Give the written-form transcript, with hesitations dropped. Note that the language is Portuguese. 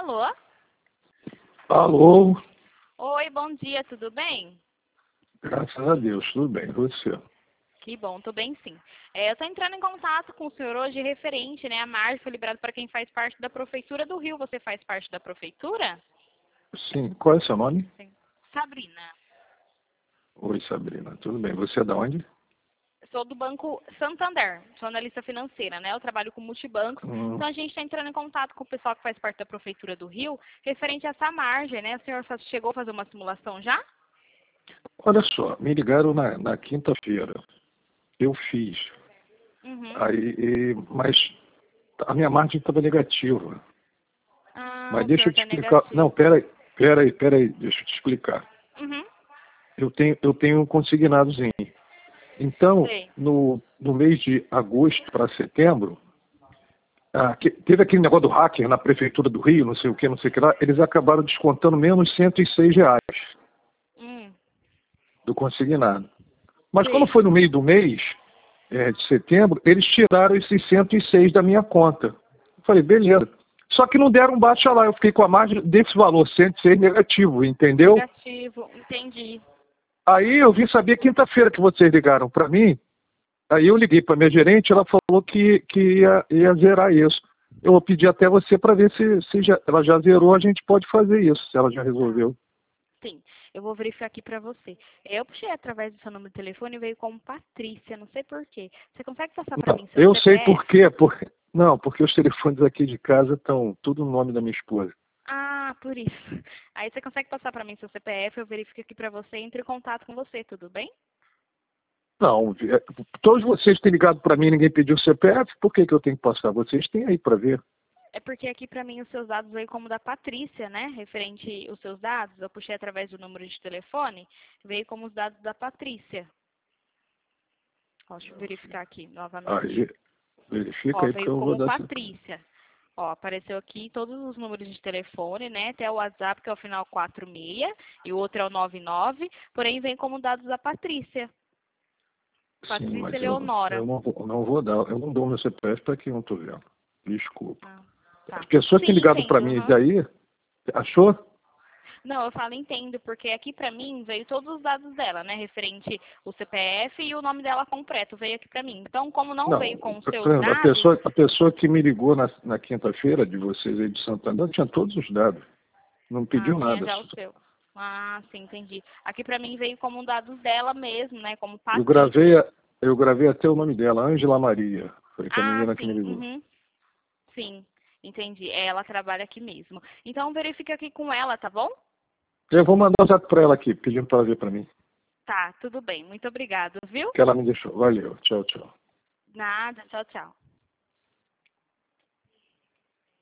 Alô? Alô? Oi, bom dia, tudo bem? Graças a Deus, tudo bem. E você? Que bom, tô bem sim. Eu tô entrando em contato com o senhor hoje referente, né? A margem foi liberada para quem faz parte da Prefeitura do Rio. Você faz parte da Prefeitura? Sim. Qual é o seu nome? Sim. Sabrina. Oi, Sabrina. Tudo bem. Você é da onde? Sou do Banco Santander, sou analista financeira, né? Eu trabalho com multibancos. Então a gente está entrando em contato com o pessoal que faz parte da Prefeitura do Rio, referente a essa margem, né? O senhor chegou a fazer uma simulação já? Olha só, me ligaram na quinta-feira. Eu fiz. Uhum. Mas a minha margem estava negativa. Ah, Mas o deixa senhor eu te tá explicar. Não, negativo. peraí, deixa eu te explicar. Uhum. Eu tenho um consignadozinho. Então, Sei. no mês de agosto para setembro, teve aquele negócio do hacker na Prefeitura do Rio, não sei o que, não sei o que lá, eles acabaram descontando menos R$ 106 Hum. do consignado. Mas quando Sei. foi no meio do mês, de setembro, eles tiraram esses 106 da minha conta. Eu falei, beleza. Só que não deram baixa lá, eu fiquei com a margem desse valor, 106 negativo, entendeu? Negativo, entendi. Aí eu vim saber quinta-feira que vocês ligaram para mim, aí eu liguei para minha gerente, ela falou que ia zerar isso. Eu vou pedir até você para ver se ela já zerou, a gente pode fazer isso, se ela já Tá. resolveu. Sim, eu vou verificar aqui pra você. Eu puxei através do seu número de telefone e veio como Patrícia, não sei por quê. Você consegue passar pra Não, mim seu eu sei por CPF? quê, não, porque os telefones aqui de casa estão tudo no nome da minha esposa. Ah, por isso. Aí você consegue passar pra mim seu CPF, eu verifico aqui pra você e entro em contato com você, tudo bem? Não, todos vocês têm ligado para mim e ninguém pediu CPF, por que eu tenho que passar? Vocês têm aí para ver. É porque aqui pra mim os seus dados veio como da Patrícia, né? Referente os seus dados, eu puxei através do número de telefone, veio como os dados da Patrícia. Ó, deixa eu verificar aqui novamente. Aí, verifica Ó, aí, porque veio eu vou como dar CPF. Patrícia. Ó, apareceu aqui todos os números de telefone, né? Até o WhatsApp, que é o final 46, e o outro é o 99, porém vem como dados da Patrícia. Sim, Patrícia mas eu Leonora. não vou dar, eu não dou meu CPF para quem eu não estou vendo. Desculpa. Ah, As tá. pessoas que têm Sim, ligado para entendo. mim Uhum. daí, achou? Não, eu falo entendo, porque aqui pra mim veio todos os dados dela, né? Referente o CPF e o nome dela completo veio aqui pra mim. Então, como não veio Não, com os por seus exemplo, dados, a pessoa que me ligou na quinta-feira de vocês aí de Santander tinha todos os dados. Não pediu tinha nada. já o seu. Ah, sim, entendi. Aqui pra mim veio como dados dela mesmo, né? Como Eu gravei, Patrícia. eu gravei até o nome dela, Ângela Maria. Foi que a Ah, menina que me sim. ligou. Uhum. Sim, entendi. Ela trabalha aqui mesmo. Então verifica aqui com ela, tá bom? Eu vou mandar um zap para ela aqui, pedindo para ela ver para mim. Tá, tudo bem. Muito obrigado, viu? Que ela me deixou. Valeu. Tchau, tchau. Nada, tchau, tchau.